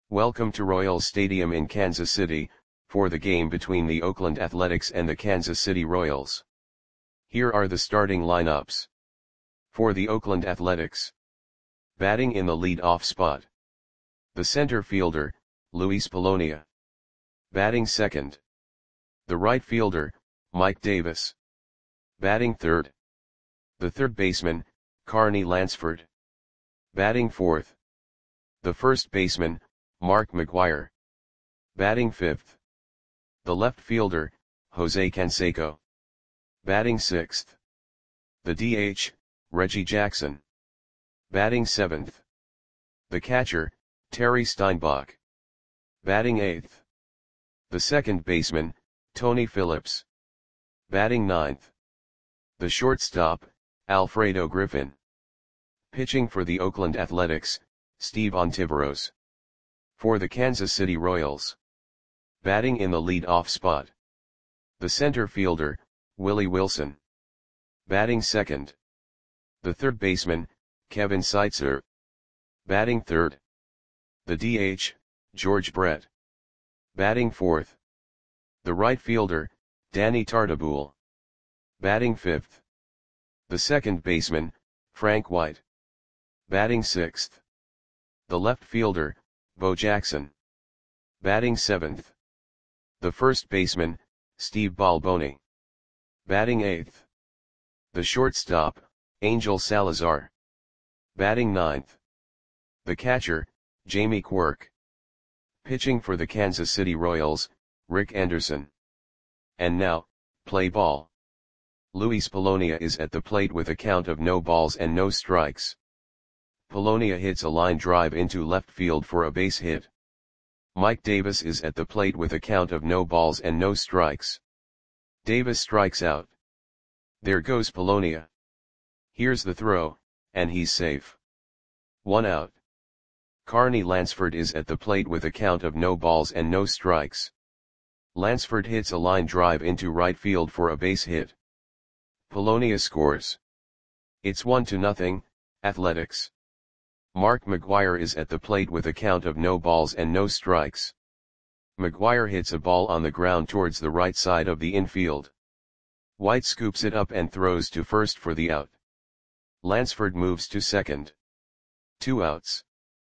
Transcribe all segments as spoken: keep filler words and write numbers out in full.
Welcome to Royals Stadium in Kansas City, for the game between the Oakland Athletics and the Kansas City Royals. Here are the starting lineups. For the Oakland Athletics. Batting in the lead-off spot. The center fielder, Luis Polonia. Batting second. The right fielder, Mike Davis. Batting third. The third baseman, Carney Lansford. Batting fourth. The first baseman, Mark McGwire. Batting fifth. The left fielder, Jose Canseco. Batting sixth. The D H, Reggie Jackson. Batting seventh. The catcher, Terry Steinbach. Batting eighth. The second baseman, Tony Phillips. Batting ninth. The shortstop, Alfredo Griffin. Pitching for the Oakland Athletics, Steve Ontiveros. For the Kansas City Royals. Batting in the lead-off spot. The center fielder, Willie Wilson. Batting second. The third baseman, Kevin Seitzer. Batting third. The D H, George Brett. Batting fourth. The right fielder, Danny Tartabull. Batting fifth. The second baseman, Frank White. Batting sixth. The left fielder, Bo Jackson. Batting seventh. The first baseman, Steve Balboni. Batting eighth. The shortstop, Angel Salazar. Batting ninth. The catcher, Jamie Quirk. Pitching for the Kansas City Royals, Rick Anderson. And now, play ball. Luis Polonia is at the plate with a count of no balls and no strikes. Polonia hits a line drive into left field for a base hit. Mike Davis is at the plate with a count of no balls and no strikes. Davis strikes out. There goes Polonia. Here's the throw, and he's safe. One out. Carney Lansford is at the plate with a count of no balls and no strikes. Lansford hits a line drive into right field for a base hit. Polonia scores. It's one to nothing, Athletics. Mark McGwire is at the plate with a count of no balls and no strikes. McGwire hits a ball on the ground towards the right side of the infield. White scoops it up and throws to first for the out. Lansford moves to second. Two outs.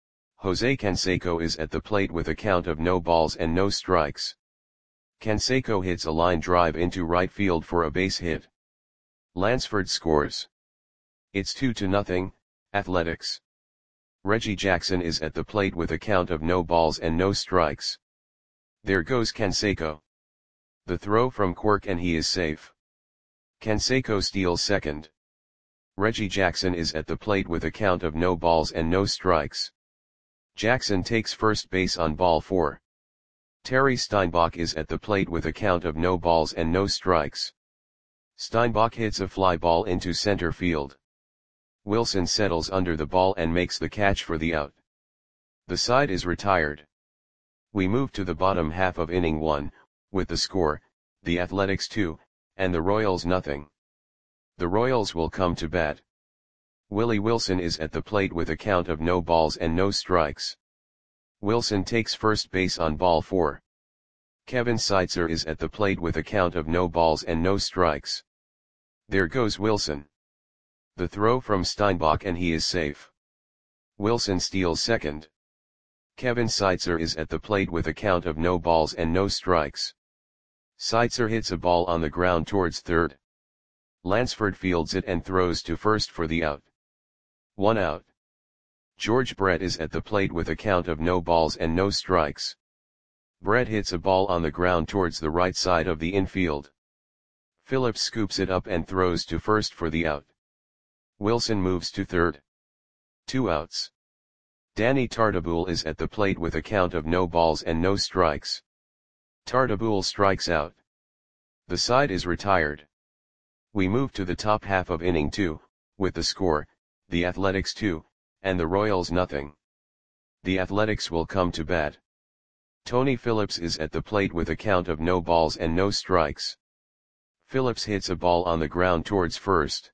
Jose Canseco is at the plate with a count of no balls and no strikes. Canseco hits a line drive into right field for a base hit. Lansford scores. It's two to nothing, Athletics. Reggie Jackson is at the plate with a count of no balls and no strikes. There goes Canseco. The throw from Quirk and he is safe. Canseco steals second. Reggie Jackson is at the plate with a count of no balls and no strikes. Jackson takes first base on ball four. Terry Steinbach is at the plate with a count of no balls and no strikes. Steinbach hits a fly ball into center field. Wilson settles under the ball and makes the catch for the out. The side is retired. We move to the bottom half of inning one, with the score, the Athletics two, and the Royals nothing. The Royals will come to bat. Willie Wilson is at the plate with a count of no balls and no strikes. Wilson takes first base on ball four. Kevin Seitzer is at the plate with a count of no balls and no strikes. There goes Wilson. The throw from Steinbach and he is safe. Wilson steals second. Kevin Seitzer is at the plate with a count of no balls and no strikes. Seitzer hits a ball on the ground towards third. Lansford fields it and throws to first for the out. One out. George Brett is at the plate with a count of no balls and no strikes. Brett hits a ball on the ground towards the right side of the infield. Phillips scoops it up and throws to first for the out. Wilson moves to third. Two outs. Danny Tartabull is at the plate with a count of no balls and no strikes. Tartabull strikes out. The side is retired. We move to the top half of inning two, with the score, the Athletics two, and the Royals nothing. The Athletics will come to bat. Tony Phillips is at the plate with a count of no balls and no strikes. Phillips hits a ball on the ground towards first.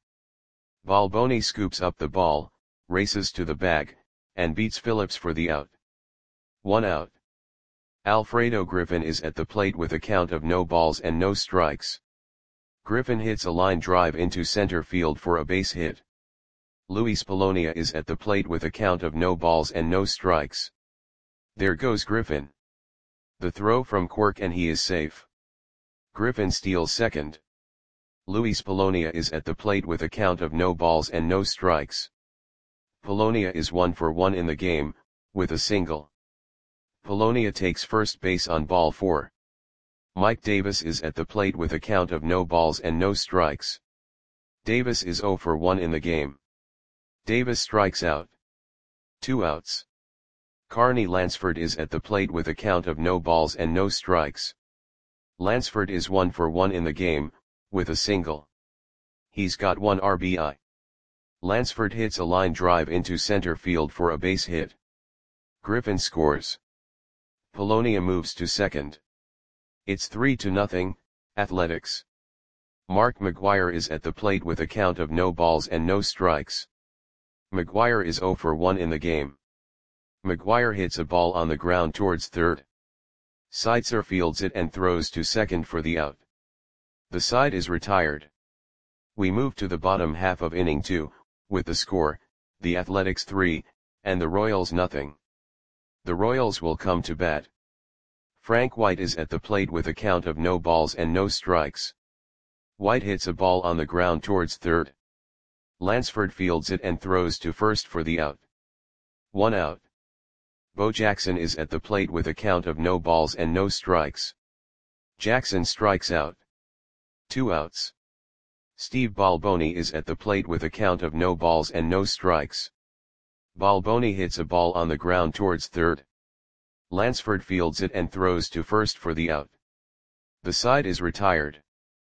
Balboni scoops up the ball, races to the bag, and beats Phillips for the out. One out. Alfredo Griffin is at the plate with a count of no balls and no strikes. Griffin hits a line drive into center field for a base hit. Luis Polonia is at the plate with a count of no balls and no strikes. There goes Griffin. The throw from Quirk and he is safe. Griffin steals second. Luis Polonia is at the plate with a count of no balls and no strikes. Polonia is one for one in the game, with a single. Polonia takes first base on ball four. Mike Davis is at the plate with a count of no balls and no strikes. Davis is zero for one in the game. Davis strikes out. Two outs. Carney Lansford is at the plate with a count of no balls and no strikes. Lansford is one for one in the game, with a single. He's got one R B I. Lansford hits a line drive into center field for a base hit. Griffin scores. Polonia moves to second. It's three to nothing, Athletics. Mark McGwire is at the plate with a count of no balls and no strikes. McGwire is zero for one in the game. McGwire hits a ball on the ground towards third. Seitzer fields it and throws to second for the out. The side is retired. We move to the bottom half of inning two, with the score, the Athletics three, and the Royals nothing. The Royals will come to bat. Frank White is at the plate with a count of no balls and no strikes. White hits a ball on the ground towards third. Lansford fields it and throws to first for the out. One out. Bo Jackson is at the plate with a count of no balls and no strikes. Jackson strikes out. Two outs. Steve Balboni is at the plate with a count of no balls and no strikes. Balboni hits a ball on the ground towards third. Lansford fields it and throws to first for the out. The side is retired.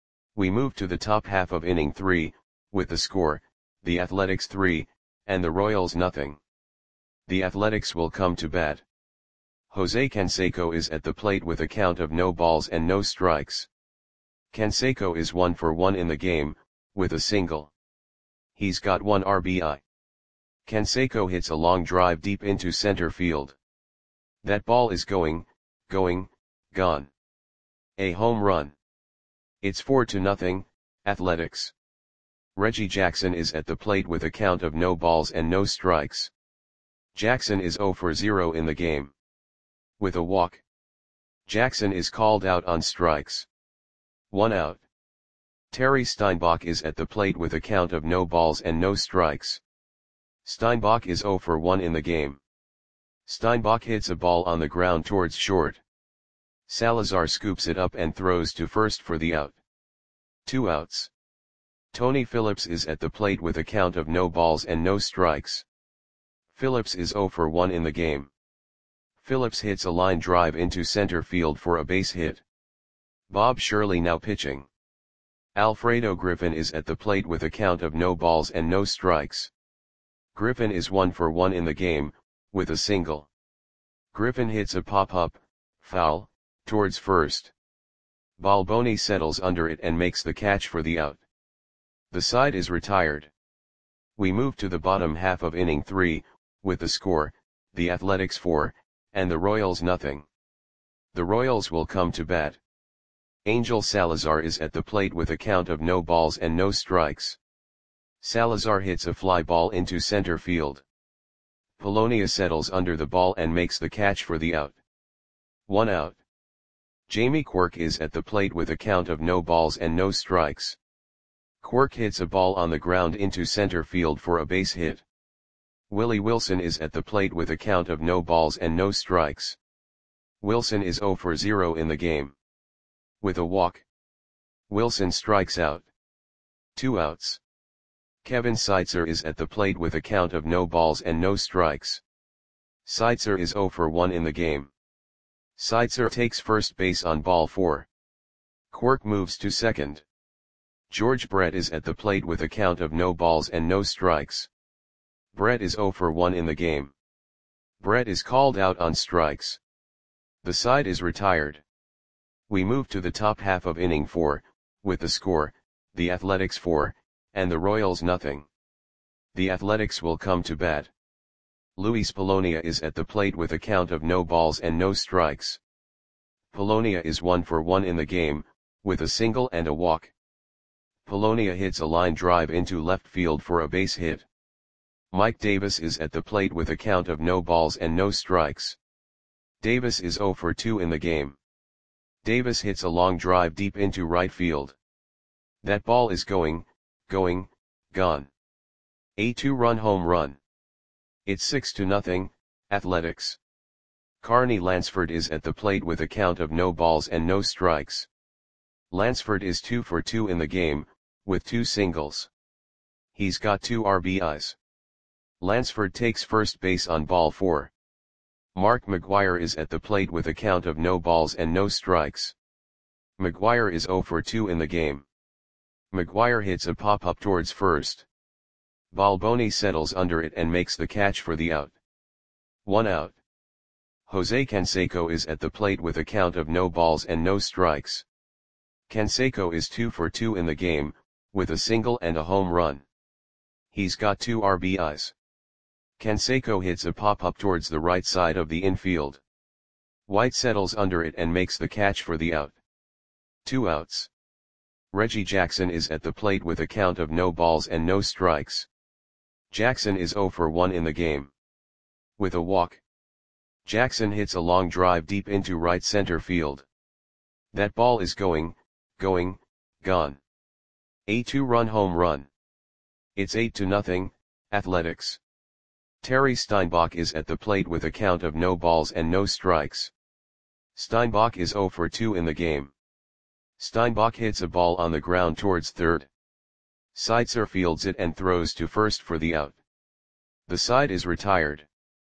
We move to the top half of inning three, with the score, the Athletics three, and the Royals nothing. The Athletics will come to bat. Jose Canseco is at the plate with a count of no balls and no strikes. Canseco is one for one in the game, with a single. He's got one R B I. Canseco hits a long drive deep into center field. That ball is going, going, gone. A home run. It's four to nothing, Athletics. Reggie Jackson is at the plate with a count of no balls and no strikes. Jackson is zero for zero in the game. With a walk. Jackson is called out on strikes. One out. Terry Steinbach is at the plate with a count of no balls and no strikes. Steinbach is zero for one in the game. Steinbach hits a ball on the ground towards short. Salazar scoops it up and throws to first for the out. Two outs. Tony Phillips is at the plate with a count of no balls and no strikes. Phillips is zero for one in the game. Phillips hits a line drive into center field for a base hit. Bob Shirley now pitching. Alfredo Griffin is at the plate with a count of no balls and no strikes. Griffin is one for one in the game, with a single. Griffin hits a pop-up, foul, towards first. Balboni settles under it and makes the catch for the out. The side is retired. We move to the bottom half of inning three, with the score, the Athletics four, and the Royals nothing. The Royals will come to bat. Angel Salazar is at the plate with a count of no balls and no strikes. Salazar hits a fly ball into center field. Polonia settles under the ball and makes the catch for the out. One out. Jamie Quirk is at the plate with a count of no balls and no strikes. Quirk hits a ball on the ground into center field for a base hit. Willie Wilson is at the plate with a count of no balls and no strikes. Wilson is zero for zero in the game. With a walk. Wilson strikes out. Two outs. Kevin Seitzer is at the plate with a count of no balls and no strikes. Seitzer is zero for one in the game. Seitzer takes first base on ball four. Quirk moves to second. George Brett is at the plate with a count of no balls and no strikes. Brett is zero for one in the game. Brett is called out on strikes. The side is retired. We move to the top half of inning four, with the score, the Athletics four, and the Royals nothing. The Athletics will come to bat. Luis Polonia is at the plate with a count of no balls and no strikes. Polonia is one for one in the game, with a single and a walk. Polonia hits a line drive into left field for a base hit. Mike Davis is at the plate with a count of no balls and no strikes. Davis is zero for two in the game. Davis hits a long drive deep into right field. That ball is going, going, gone. A two-run home run. It's six to nothing, Athletics. Carney Lansford is at the plate with a count of no balls and no strikes. Lansford is two for two in the game, with two singles. He's got two R B Is. Lansford takes first base on ball four. Mark McGwire is at the plate with a count of no balls and no strikes. McGwire is zero for two in the game. McGwire hits a pop-up towards first. Balboni settles under it and makes the catch for the out. One out. Jose Canseco is at the plate with a count of no balls and no strikes. Canseco is two for two in the game, with a single and a home run. He's got two R B Is. Canseco hits a pop-up towards the right side of the infield. White settles under it and makes the catch for the out. Two outs. Reggie Jackson is at the plate with a count of no balls and no strikes. Jackson is zero for one in the game. With a walk. Jackson hits a long drive deep into right center field. That ball is going, going, gone. A two-run home run. It's eight to nothing, Athletics. Terry Steinbach is at the plate with a count of no balls and no strikes. Steinbach is zero for two in the game. Steinbach hits a ball on the ground towards third. Seitzer fields it and throws to first for the out. The side is retired.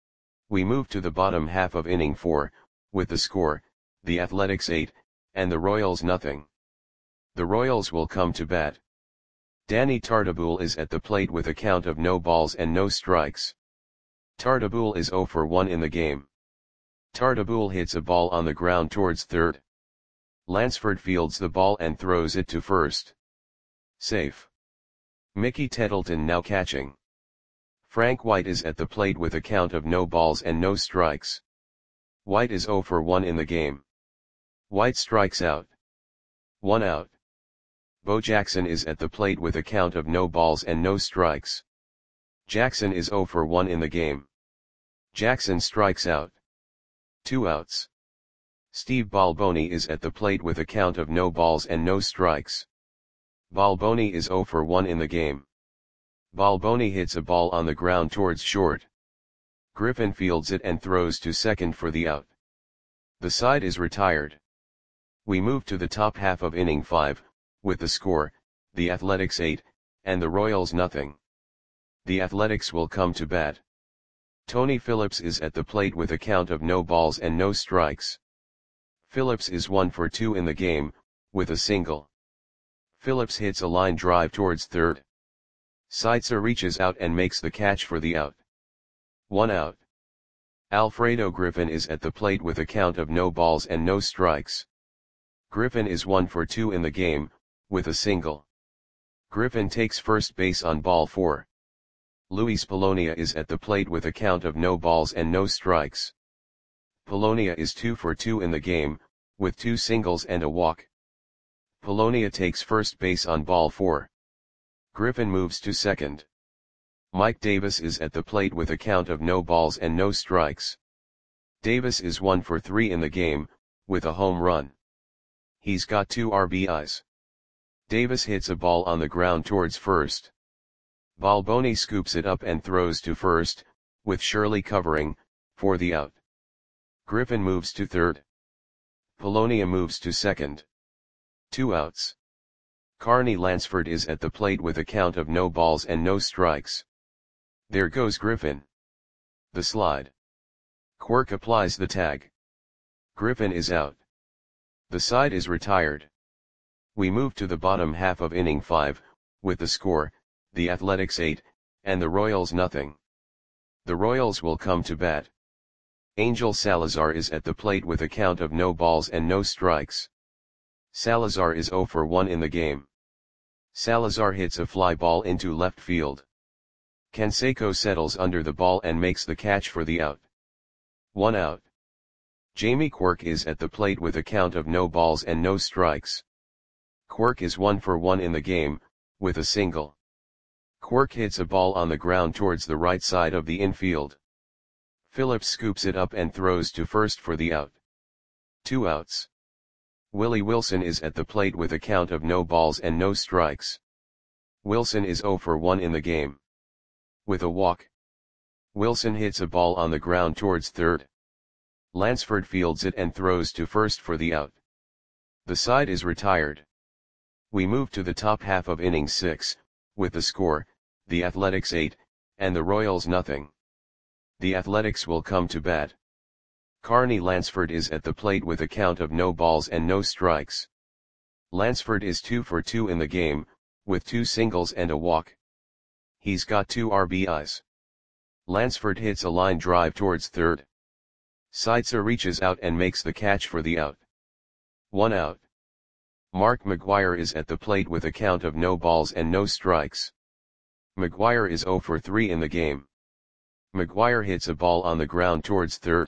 We move to the bottom half of inning four, with the score, the Athletics eight, and the Royals nothing. The Royals will come to bat. Danny Tartabull is at the plate with a count of no balls and no strikes. Tartabull is zero for one in the game. Tartabull hits a ball on the ground towards third. Lansford fields the ball and throws it to first. Safe. Mickey Tettleton now catching. Frank White is at the plate with a count of no balls and no strikes. White is zero for one in the game. White strikes out. One out. Bo Jackson is at the plate with a count of no balls and no strikes. Jackson is zero for one in the game. Jackson strikes out. Two outs. Steve Balboni is at the plate with a count of no balls and no strikes. Balboni is zero for one in the game. Balboni hits a ball on the ground towards short. Griffin fields it and throws to second for the out. The side is retired. We move to the top half of inning five, with the score, the Athletics eight, and the Royals nothing. The Athletics will come to bat. Tony Phillips is at the plate with a count of no balls and no strikes. Phillips is one for two in the game, with a single. Phillips hits a line drive towards third. Seitzer reaches out and makes the catch for the out. One out. Alfredo Griffin is at the plate with a count of no balls and no strikes. Griffin is one for two in the game, with a single. Griffin takes first base on ball four. Luis Polonia is at the plate with a count of no balls and no strikes. Polonia is two for two in the game, with two singles and a walk. Polonia takes first base on ball four. Griffin moves to second. Mike Davis is at the plate with a count of no balls and no strikes. Davis is one for three in the game, with a home run. He's got two R B Is. Davis hits a ball on the ground towards first. Balboni scoops it up and throws to first, with Shirley covering, for the out. Griffin moves to third. Polonia moves to second. Two outs. Carney Lansford is at the plate with a count of no balls and no strikes. There goes Griffin. The slide. Quirk applies the tag. Griffin is out. The side is retired. We move to the bottom half of inning five, with the score, the Athletics eight, and the Royals nothing. The Royals will come to bat. Angel Salazar is at the plate with a count of no balls and no strikes. Salazar is zero for one in the game. Salazar hits a fly ball into left field. Canseco settles under the ball and makes the catch for the out. One out. Jamie Quirk is at the plate with a count of no balls and no strikes. Quirk is one for one in the game, with a single. Quirk hits a ball on the ground towards the right side of the infield. Phillips scoops it up and throws to first for the out. Two outs. Willie Wilson is at the plate with a count of no balls and no strikes. Wilson is zero for one in the game. With a walk. Wilson hits a ball on the ground towards third. Lansford fields it and throws to first for the out. The side is retired. We move to the top half of inning six, with the score, the Athletics eight, and the Royals nothing. The Athletics will come to bat. Carney Lansford is at the plate with a count of no balls and no strikes. Lansford is two for two in the game, with two singles and a walk. He's got two R B Is. Lansford hits a line drive towards third. Seitzer reaches out and makes the catch for the out. One out. Mark McGwire is at the plate with a count of no balls and no strikes. McGwire is zero for three in the game. McGwire hits a ball on the ground towards third.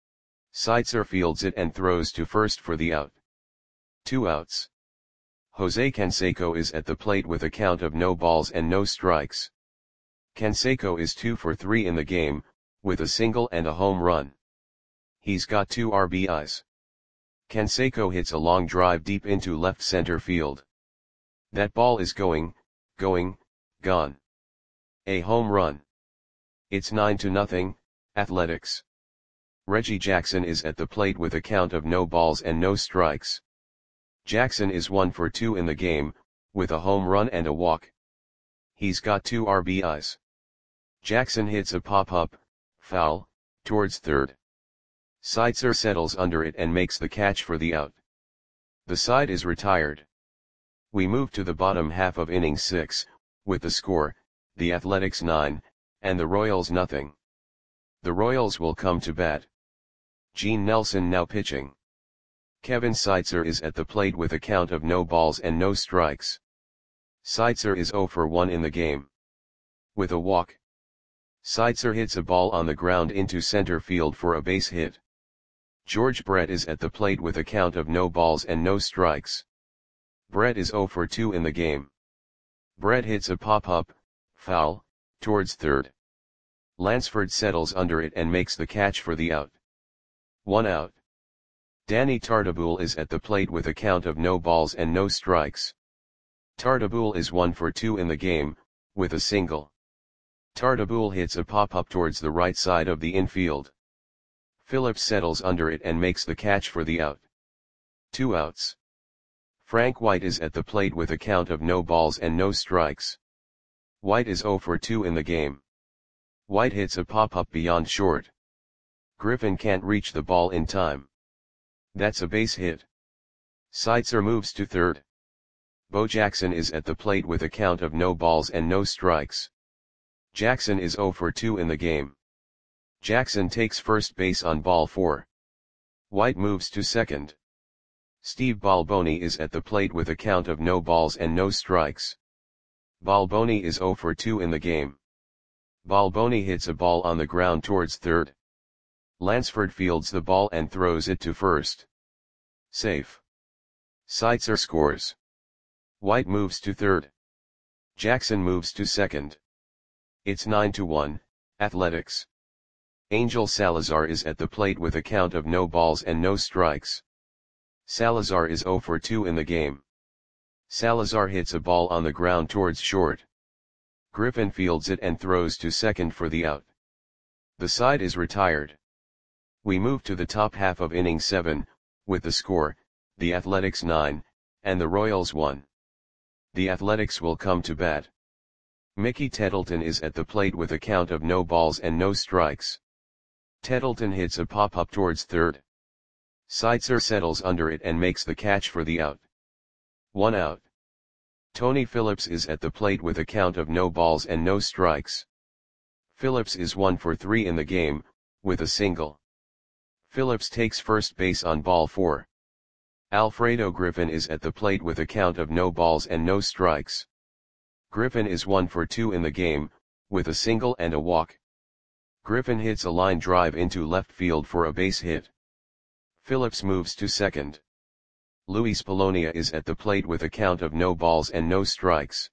Seitzer fields it and throws to first for the out. Two outs. Jose Canseco is at the plate with a count of no balls and no strikes. Canseco is two for three in the game, with a single and a home run. He's got two R B Is. Canseco hits a long drive deep into left center field. That ball is going, going, gone. A home run. It's nine to nothing, Athletics. Reggie Jackson is at the plate with a count of no balls and no strikes. Jackson is one for two in the game, with a home run and a walk. He's got two R B Is. Jackson hits a pop-up, foul, towards third. Seitzer settles under it and makes the catch for the out. The side is retired. We move to the bottom half of inning six, with the score, the Athletics nine, and the Royals nothing. The Royals will come to bat. Gene Nelson now pitching. Kevin Seitzer is at the plate with a count of no balls and no strikes. Seitzer is zero for one in the game. With a walk. Seitzer hits a ball on the ground into center field for a base hit. George Brett is at the plate with a count of no balls and no strikes. Brett is zero for two in the game. Brett hits a pop-up, foul, towards third. Lansford settles under it and makes the catch for the out. One out. Danny Tartabull is at the plate with a count of no balls and no strikes. Tartabull is one for two in the game, with a single. Tartabull hits a pop-up towards the right side of the infield. Phillips settles under it and makes the catch for the out. Two outs. Frank White is at the plate with a count of no balls and no strikes. White is zero for two in the game. White hits a pop-up beyond short. Griffin can't reach the ball in time. That's a base hit. Seitzer moves to third. Bo Jackson is at the plate with a count of no balls and no strikes. Jackson is zero for two in the game. Jackson takes first base on ball four. White moves to second. Steve Balboni is at the plate with a count of no balls and no strikes. Balboni is zero for two in the game. Balboni hits a ball on the ground towards third. Lansford fields the ball and throws it to first. Safe. Seitzer scores. White moves to third. Jackson moves to second. It's nine to one, Athletics. Angel Salazar is at the plate with a count of no balls and no strikes. Salazar is zero for two in the game. Salazar hits a ball on the ground towards short. Griffin fields it and throws to second for the out. The side is retired. We move to the top half of inning seven, with the score, the Athletics nine, and the Royals one. The Athletics will come to bat. Mickey Tettleton is at the plate with a count of no balls and no strikes. Tettleton hits a pop-up towards third. Seitzer settles under it and makes the catch for the out. One out. Tony Phillips is at the plate with a count of no balls and no strikes. Phillips is one for three in the game, with a single. Phillips takes first base on ball four. Alfredo Griffin is at the plate with a count of no balls and no strikes. Griffin is one for two in the game, with a single and a walk. Griffin hits a line drive into left field for a base hit. Phillips moves to second. Luis Polonia is at the plate with a count of no balls and no strikes.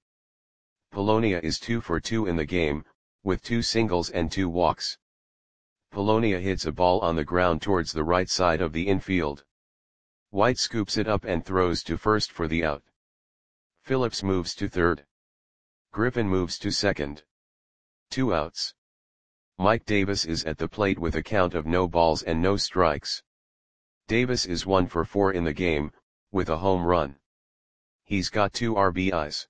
Polonia is two for two in the game, with two singles and two walks. Polonia hits a ball on the ground towards the right side of the infield. White scoops it up and throws to first for the out. Phillips moves to third. Griffin moves to second. Two outs. Mike Davis is at the plate with a count of no balls and no strikes. Davis is one for four in the game, with a home run. He's got two R B Is.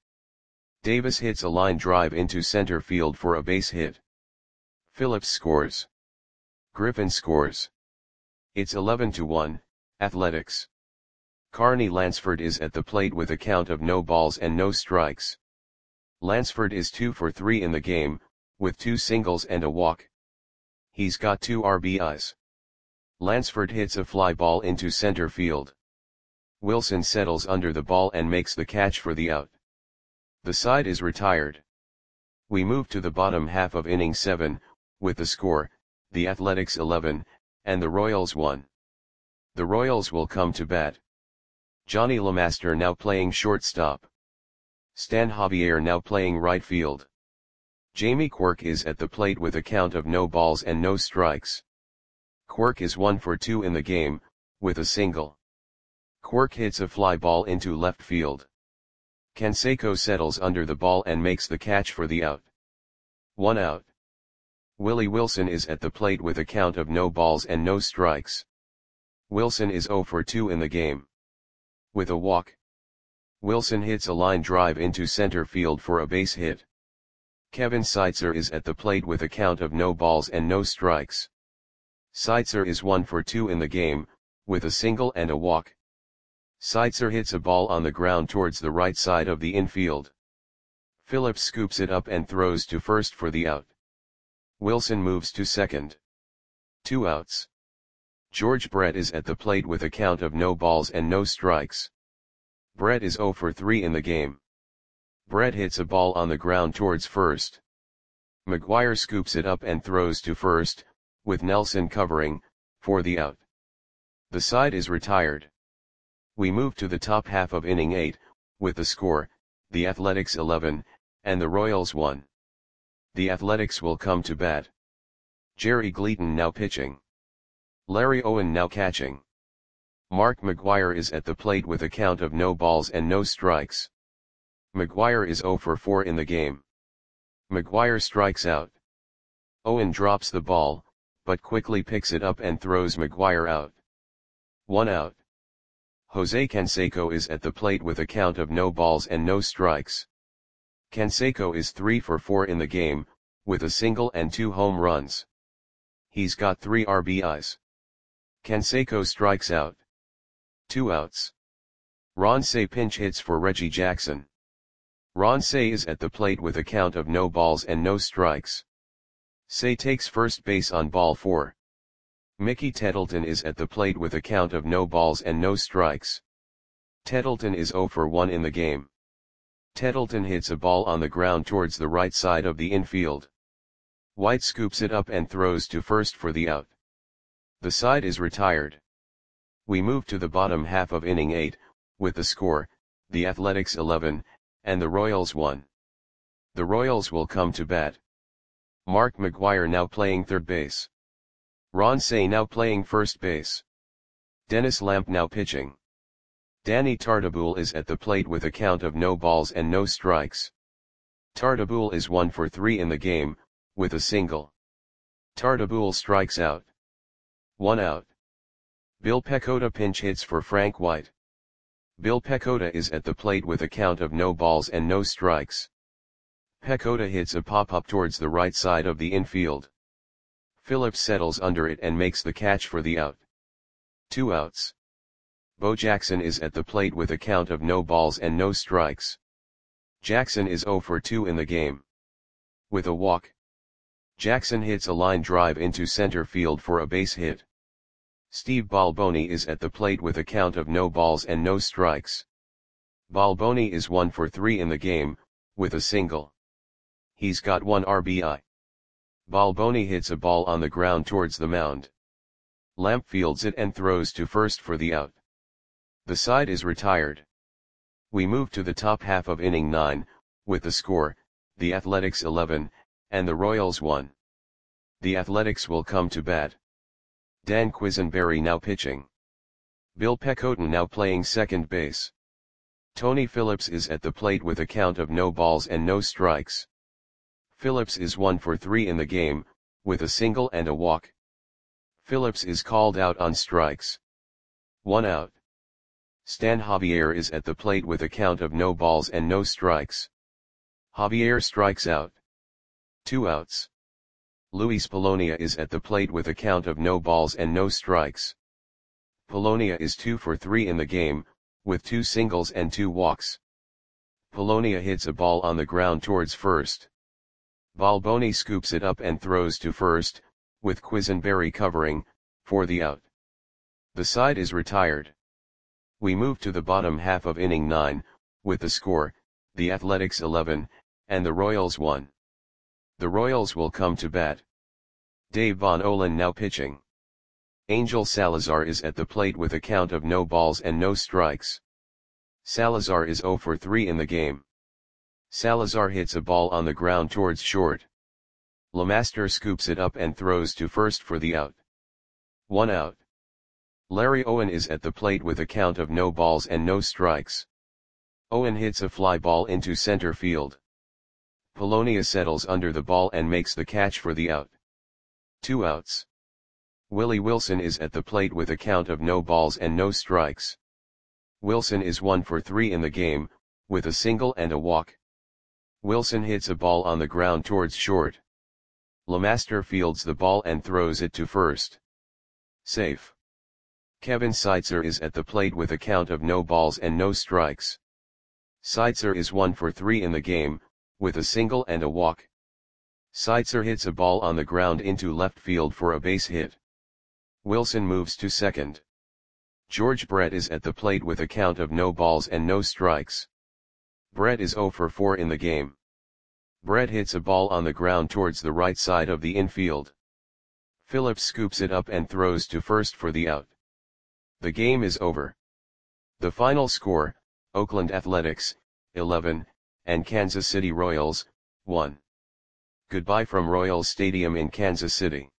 Davis hits a line drive into center field for a base hit. Phillips scores. Griffin scores. It's eleven to one, Athletics. Carney Lansford is at the plate with a count of no balls and no strikes. Lansford is two for three in the game, with two singles and a walk. He's got two R B Is. Lansford hits a fly ball into center field. Wilson settles under the ball and makes the catch for the out. The side is retired. We move to the bottom half of inning seven, with the score, the Athletics eleven, and the Royals one. The Royals will come to bat. Johnny LeMaster now playing shortstop. Stan Javier now playing right field. Jamie Quirk is at the plate with a count of no balls and no strikes. Quirk is one for two in the game, with a single. Quirk hits a fly ball into left field. Canseco settles under the ball and makes the catch for the out. One out. Willie Wilson is at the plate with a count of no balls and no strikes. Wilson is zero for two in the game. With a walk. Wilson hits a line drive into center field for a base hit. Kevin Seitzer is at the plate with a count of no balls and no strikes. Seitzer is one for two in the game, with a single and a walk. Seitzer hits a ball on the ground towards the right side of the infield. Phillips scoops it up and throws to first for the out. Wilson moves to second. Two outs. George Brett is at the plate with a count of no balls and no strikes. Brett is zero for three in the game. Brett hits a ball on the ground towards first. McGuire scoops it up and throws to first, with Nelson covering, for the out. The side is retired. We move to the top half of inning eight, with the score, the Athletics eleven, and the Royals one. The Athletics will come to bat. Jerry Gleaton now pitching. Larry Owen now catching. Mark McGuire is at the plate with a count of no balls and no strikes. McGuire is zero for four in the game. McGuire strikes out. Owen drops the ball, but quickly picks it up and throws McGuire out. One out. Jose Canseco is at the plate with a count of no balls and no strikes. Canseco is three for four in the game, with a single and two home runs. He's got three R B Is. Canseco strikes out. Two outs. Ron Cey pinch hits for Reggie Jackson. Ron Cey is at the plate with a count of no balls and no strikes. Cey takes first base on ball four. Mickey Tettleton is at the plate with a count of no balls and no strikes. Tettleton is zero for one in the game. Tettleton hits a ball on the ground towards the right side of the infield. White scoops it up and throws to first for the out. The side is retired. We move to the bottom half of inning eight, with the score, the Athletics eleven, and the Royals one. The Royals will come to bat. Mark McGuire now playing third base. Ron Cey now playing first base. Dennis Lamp now pitching. Danny Tartabull is at the plate with a count of no balls and no strikes. Tartabull is one for three in the game, with a single. Tartabull strikes out. One out. Bill Pecota pinch hits for Frank White. Bill Pecota is at the plate with a count of no balls and no strikes. Pecota hits a pop-up towards the right side of the infield. Phillips settles under it and makes the catch for the out. Two outs. Bo Jackson is at the plate with a count of no balls and no strikes. Jackson is zero for two in the game. With a walk. Jackson hits a line drive into center field for a base hit. Steve Balboni is at the plate with a count of no balls and no strikes. Balboni is one for three in the game, with a single. He's got one R B I. Balboni hits a ball on the ground towards the mound. Lamp fields it and throws to first for the out. The side is retired. We move to the top half of inning nine, with the score, the Athletics eleven, and the Royals one. The Athletics will come to bat. Dan Quisenberry now pitching. Bill Pecotin now playing second base. Tony Phillips is at the plate with a count of no balls and no strikes. Phillips is one for three in the game, with a single and a walk. Phillips is called out on strikes. One out. Stan Javier is at the plate with a count of no balls and no strikes. Javier strikes out. Two outs. Luis Polonia is at the plate with a count of no balls and no strikes. Polonia is two for three in the game, with two singles and two walks. Polonia hits a ball on the ground towards first. Balboni scoops it up and throws to first, with Quisenberry covering, for the out. The side is retired. We move to the bottom half of inning nine, with the score, the Athletics eleven, and the Royals one. The Royals will come to bat. Dave Von Olen now pitching. Angel Salazar is at the plate with a count of no balls and no strikes. Salazar is zero for three in the game. Salazar hits a ball on the ground towards short. Lemaster scoops it up and throws to first for the out. One out. Larry Owen is at the plate with a count of no balls and no strikes. Owen hits a fly ball into center field. Polonia settles under the ball and makes the catch for the out. Two outs. Willie Wilson is at the plate with a count of no balls and no strikes. Wilson is one for three in the game, with a single and a walk. Wilson hits a ball on the ground towards short. Lemaster fields the ball and throws it to first. Safe. Kevin Seitzer is at the plate with a count of no balls and no strikes. Seitzer is one for three in the game, with a single and a walk. Seitzer hits a ball on the ground into left field for a base hit. Wilson moves to second. George Brett is at the plate with a count of no balls and no strikes. Brett is zero for four in the game. Brett hits a ball on the ground towards the right side of the infield. Phillips scoops it up and throws to first for the out. The game is over. The final score, Oakland Athletics, eleven, and Kansas City Royals, one. Goodbye from Royals Stadium in Kansas City.